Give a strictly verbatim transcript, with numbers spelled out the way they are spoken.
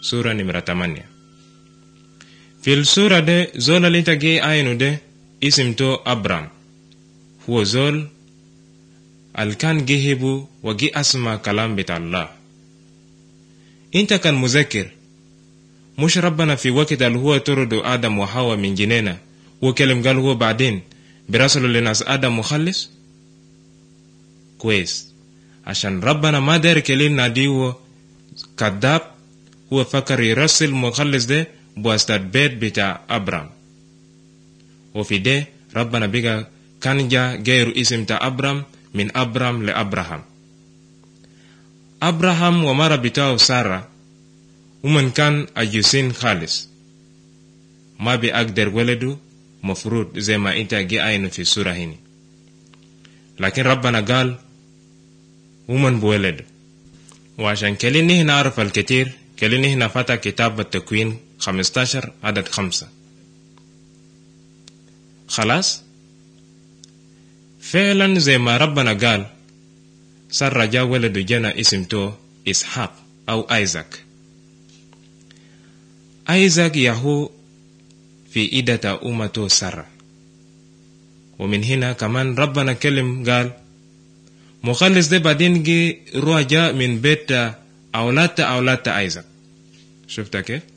sura nimra tamania. Fil sura de zola litagi aynu de isimto Abram. Huwa zol alkan gihibu wagi asma kalam bita Allah. Inta kan muzakir. Mush rabbana fi wakit al huwa turudu Adam wa Hawa min jinena. وكلم قال هو بعدين برسل لناس آدم مخلص كويس عشان ربنا ما داير كلمنا دي هو كذاب. هو فكر يرسل مخلص ده بواسطة بيت بتاع أبرام. وفي ده ربنا بيقى كان جا غير اسم بتاع أبرام من أبرام لأبراهام. أبراهام ومرة بتاعه سارة ومن كان أجوسين خالص ما بيقدر ولده مفروض زي ما انت جي آينه في السورة هنا. لكن ربنا قال ومن بولد. وعشان كليني هنا نعرف الكثير كليني هنا فتح كتاب التكوين خمستاشر عدد خمسة. خلاص فعلا زي ما ربنا قال صار رجا ولد جنا اسمته إسحاق أو آيزاك. آيزاك يهو في إيدة أمته سارة. ومن هنا كمان ربنا كلم قال مخلص ده بعدين جي روح جاء من بيت أولاد أولاد آيزاك. شفت كيف؟